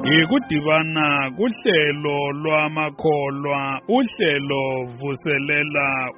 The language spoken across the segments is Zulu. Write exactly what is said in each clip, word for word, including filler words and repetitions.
Ikudibana kuhlelo lwamakholwa uhlelo vuselela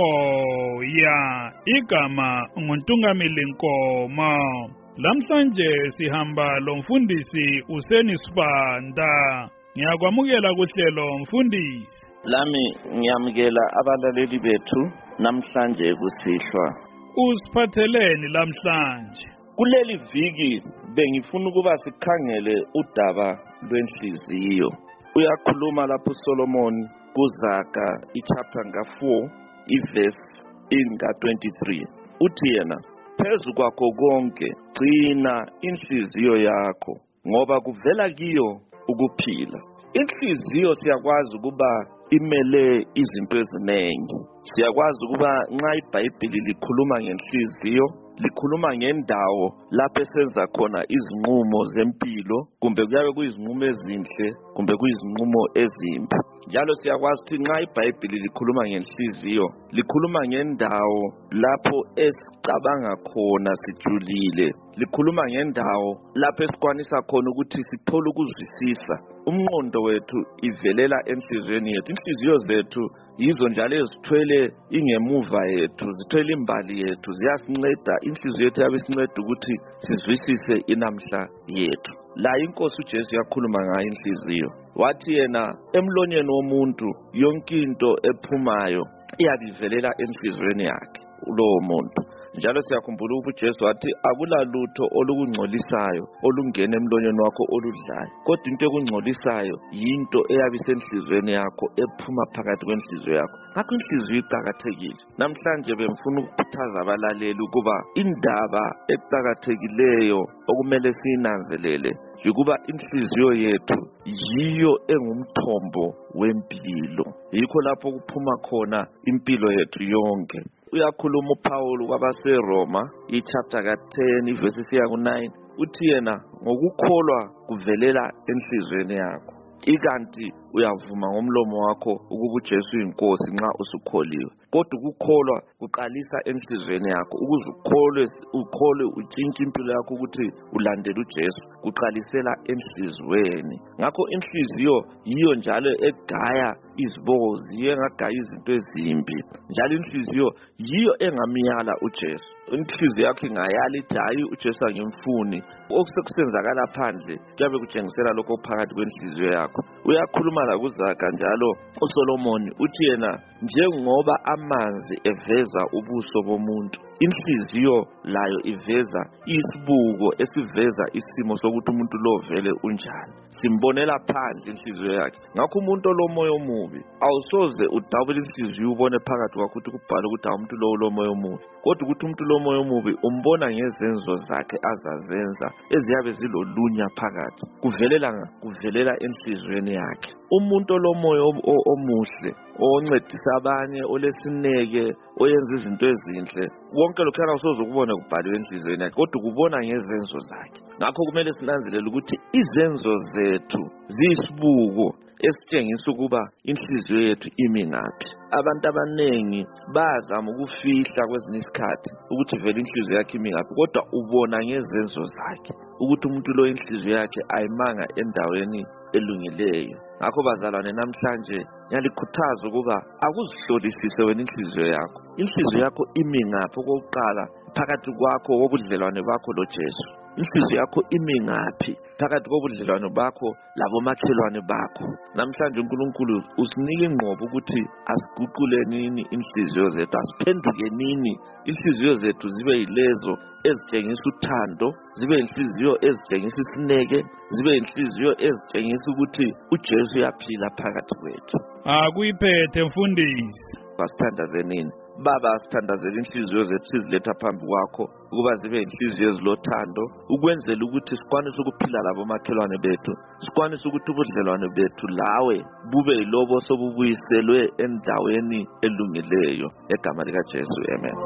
umoya igama nguNtungamili Nkomo. Lamhlanje sihamba lomfundisi Useni Sibanda. Ngiyakwamukela kuhlelo mfundisi. Lami ngiyamukela abalaleli bethu namhlanje kusihlwa. Usiphatheleni lamhlanje? Kuleli viki bengifuna ukuba sikhangele udaba lwenhliziyo. Uyakhuluma lapho uSolomon kuZaga ichapter nga four iverse inga twenty-three. Uthi yena, phezu kwakho konke gcina inhliziyo yakho ngoba kuvela kiyo ukuphila. Inhliziyo siyakwazi ukuba imele izinto eziningi. Siyakwazi ukuba nxa iBhayibheli likhuluma ngenhliziyo likhuluma ngendawo lapho esenza khona izinqumo zempilo, kumbe kuyabe kuyizinqumo ezinhle kumbe kuyizinqumo ezimbi. Njalo siyakwazi ukuthi nxa iBhayibheli likhuluma ngenhliziyo likhuluma ngendawo lapho esicabanga khona sijulile, likhuluma ngendawo lapho esikwanisa khona ukuthi sithole ukuzwisisa. Umqondo wethu ivelela enhliziyweni yethu. Inhliziyo zethu yizo njalo ezithwele ingemuva yethu, zithwele imbali yethu, ziyasinceda. Inhliziyo yethu yabe sinceda ukuthi sizwisise inamhla yethu. La inkosi uJesu yakhuluma ngayo inhliziyo. Wathi yena emlonyeni womuntu yonke into ephumayo iyabivelela enhliziyweni yakhe lowo muntu. Njalo siyakhumbula ukuthi uJesu wathi akulalutho olukungcolisayo olungena emlonyeni wakho oludlayo, kodwa into ekungcolisayo yinto eyabisenhliziyweni yakho ephuma phakathi kwenhliziyo yakho. Ngakho inhliziyo iqhakathekile. Namhlanje bemfuna ukukhuthaza abalaleli ukuba indaba eqhakathekileyo okumele siyinanzelele ukuba inhliziyo yethu yiyo engumthombo wempilo. Yikho lapho kuphuma khona impilo yethu yonke. Uyakhuluma uPaul kwabaseRoma ichapter ka ten iverse ya ku nine. Uthi yena ngokukholwa kuvelela enhliziyweni yakho, ikanti uyavuma ngomlomo wakho ukuba uJesu uyinkosi nxa usukholiwe. Kodwa ukukholwa kuqalisa enhliziyweni yakho. Ukuze ukholwe ukholwe utshintshe impilo yakho ukuthi ulandele uJesu kuqalisela enhliziyweni. Ngakho inhliziyo yiyo njalo egaya izibozi, yiyo engagaya izinto ezimbi. Njalo inhliziyo yiyo engamiyala uJesu. Inhliziyo yakho ingayala ithi hayi uJesu angimfuni. Okusekusenzakala phandle kuyabe kutshengisela lokho phakathi kwenhliziyo yakho. Uyakhuluma la kuZaga njalo uSolomon uthi yena njengoba amanzi eveza ubuso bomuntu, inhliziyo layo iveza isibuko esiveza isimo sokuthi umuntu lo vele unjani. Simbonela phandle inhliziyo yakhe. Ngakho umuntu olomoya omubi awusoze udabule inhliziyo ubone phakathi kwakho ukuthi kubhala ukuthi umuntu lo olomoya omubi, kodwa ukuthi umuntu lomoya omubi umbona ngezenzo zakhe azazenza eziyabe zilolunya phakathi. Kuvelela kuvelela enhliziyweni yakhe. Umuntu olomoya omuhle oncedisa abanye, olesineke, oyenza izinto ezinhle, wonke lokho awusoze ukubona kubhaliwe enhliziyweni yakhe, kodwa kubona ngezenzo zakhe. Ngakho kumele sinanzelele ukuthi izenzo zethu ziyisibuko esitshengisa ukuba inhliziyo yethu imi ngaphi. Abantu abanengi bazama ukufihla kwezinye isikhathi ukuthi vele inhliziyo yakhe imi ngaphi, kodwa ubona ngezenzo zakhe ukuthi umuntu lo inhliziyo yakhe ayimanga endaweni elungileyo. Ngakho bazalwane, namhlanje ngiyalikhuthaza ukuba akuzihlolisise wena inhliziyo yakho. Inhliziyo yakho imi ngaphi okokuqala phakathi kwakho wobudlelwane bakho loJesu? Inhliziyo yakho imi ngaphi phakathi kobudlelwane bakho labomakhelwane bakho? Namhlanje uNkulunkulu usinika ingqobo ukuthi asiguqule nini inhliziyo zethu, asiphenduke nini inhliziyo zethu zibe yilezo ezitshengisa uthando, zibe inhliziyo ezitshengisa isineke, zibe inhliziyo ezitshengisa ukuthi uJesu uyaphila phakathi kwethu. Akuyiphethe mfundisi. Basithandaze nini? Baba, sithandazela inhliziyo zethu siziletha phambi kwakho ukuba zibe inhliziyo ezilothando, ukwenzela ukuthi sikwanise ukuphila labo makhelwane bethu, sikwanise ukuthi ubudlelwane bethu lawe bube yilobo sobubuyiselwe endaweni elungileyo. Egama likaJesu, amen.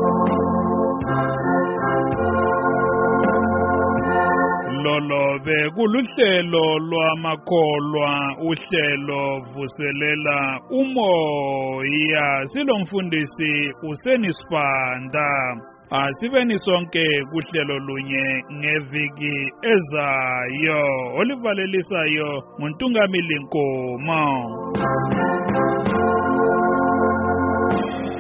Lolo bekuluhlelo lwamakholwa, uhlelo vuselela umoya. Silomfundisi Useni Sibanda. Asibeni sonke kuhlelo lunye ngeviki ezayo olivalelisayo nguNtungamili Nkomo.